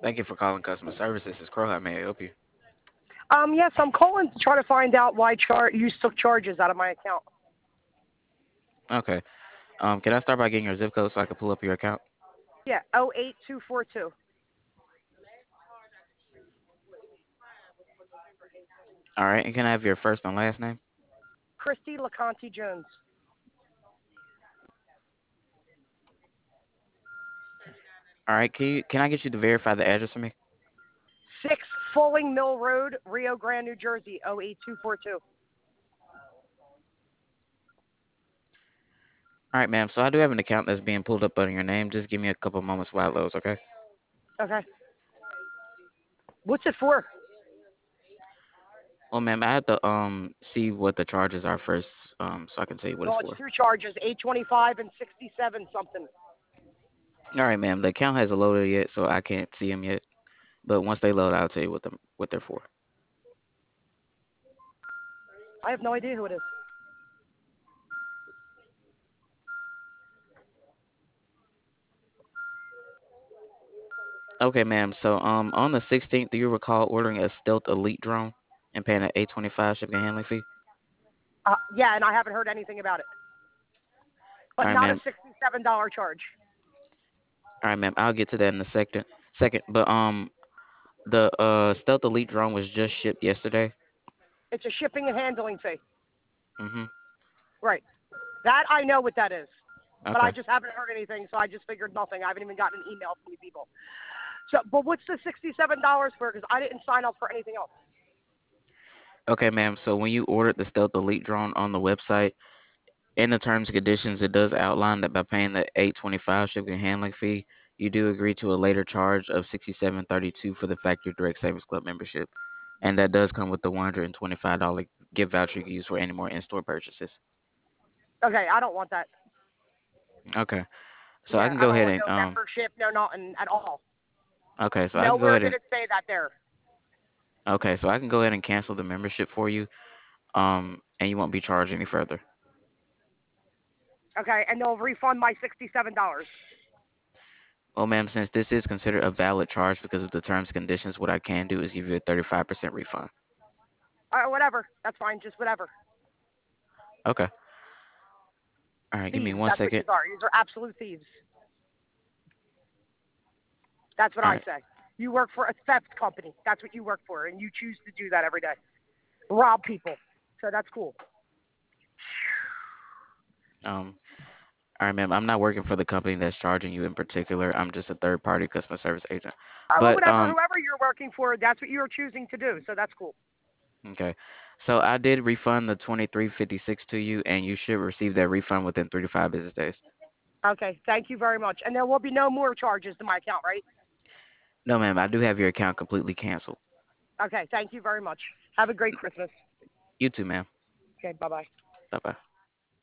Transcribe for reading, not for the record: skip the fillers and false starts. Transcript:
Thank you for calling customer service. This is Crow. How may I help you? Yes, I'm calling to try to find out why you took charges out of my account. Okay. Can I start by getting your zip code so I can pull up your account? Yeah, 08242. All right. And can I have your first and last name? Christy LeConte Jones. All right. Can I get you to verify the address for me? 6 Fulling Mill Road, Rio Grande, New Jersey, 08242. All right, ma'am. So I do have an account that's being pulled up under your name. Just give me a couple moments while it loads, okay? Okay. What's it for? Well, ma'am, I have to see what the charges are first, so I can tell you what it's Well, it's for. two charges, 825 and 67 something. All right, ma'am. The account hasn't loaded yet, so I can't see them yet. But once they load, I'll tell you what they're for. I have no idea who it is. Okay, ma'am. So on the 16th, do you recall ordering a Stealth Elite drone and paying an 825 shipping and handling fee? Yeah, and I haven't heard anything about it. All But right, not a ma'am. $67 charge. All right, ma'am. I'll get to that in a second. But the Stealth Elite drone was just shipped yesterday. It's a shipping and handling fee. Mm-hmm. Right. That I know what that is. But I Okay. just haven't heard anything, so I just figured nothing. I haven't even gotten an email from you people. So, but what's the $67 for? Because I didn't sign up for anything else. Okay, ma'am. So when you ordered the Stealth Elite drone on the website, in the terms and conditions, it does outline that by paying the 825 shipping and handling fee, you do agree to a later charge of 67.32 for the Factory Direct Savings Club membership, and that does come with the $125 gift voucher you can use for any more in-store purchases. Okay, I don't want that. Okay, so I Yeah, can I go don't ahead want and no membership, no nothing at all. okay, so I can go Nowhere ahead did and it say that there. cancel the membership for you, and you won't be charged any further. Okay, and they'll refund my $67. Well, ma'am, since this is considered a valid charge because of the terms and conditions, what I can do is give you a 35% refund. Whatever. That's fine. Just whatever. Okay. All right, give me Thieves. one That's what you second. are. You are absolute thieves. That's what All I right. say. You work for a theft company. That's what you work for, and you choose to do that every day. Rob people. So that's cool. Um, all right, ma'am. I'm not working for the company that's charging you in particular. I'm just a third-party customer service agent. Well, But whatever. Whoever you're working for, that's what you're choosing to do. So that's cool. okay. So I did refund the 23.56 to you, and you should receive that refund within 3 to 5 business days. Okay. Thank you very much. And there will be no more charges to my account, right? No, ma'am. I do have your account completely canceled. Okay. Thank you very much. Have a great Christmas. You too, ma'am. Okay. Bye bye. Bye bye.